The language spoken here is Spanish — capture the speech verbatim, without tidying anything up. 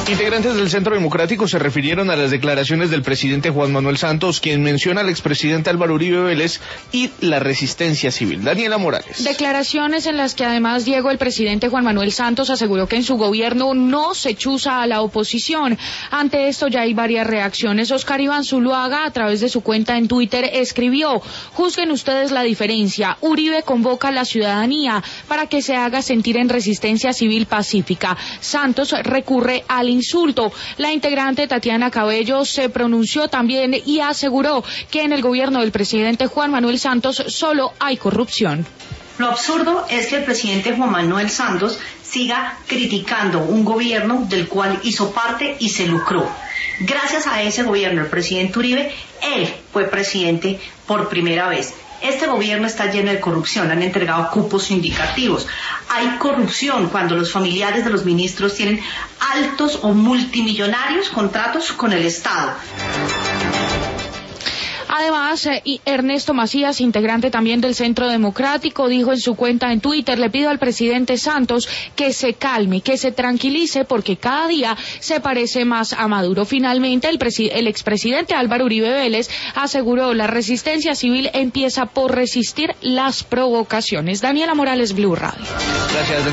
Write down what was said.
Integrantes del Centro Democrático se refirieron a las declaraciones del presidente Juan Manuel Santos, quien menciona al expresidente Álvaro Uribe Vélez y la resistencia civil. Daniela Morales. Declaraciones en las que además Diego, el presidente Juan Manuel Santos, aseguró que en su gobierno no se chuza a la oposición. Ante esto ya hay varias reacciones. Oscar Iván Zuluaga, a través de su cuenta en Twitter, escribió: juzguen ustedes la diferencia. Uribe convoca a la ciudadanía para que se haga sentir en resistencia civil pacífica. Santos recurre al insulto. La integrante Tatiana Cabello se pronunció también y aseguró que en el gobierno del presidente Juan Manuel Santos solo hay corrupción. Lo absurdo es que el presidente Juan Manuel Santos siga criticando un gobierno del cual hizo parte y se lucró. Gracias a ese gobierno, el presidente Uribe, él fue presidente por primera vez. Este gobierno está lleno de corrupción, han entregado cupos indicativos. Hay corrupción cuando los familiares de los ministros tienen altos o multimillonarios contratos con el Estado. Además, eh, Ernesto Macías, integrante también del Centro Democrático, dijo en su cuenta en Twitter: le pido al presidente Santos que se calme, que se tranquilice, porque cada día se parece más a Maduro. Finalmente, el, el expresidente Álvaro Uribe Vélez aseguró: la resistencia civil empieza por resistir las provocaciones. Daniela Morales, Blue Radio. Gracias.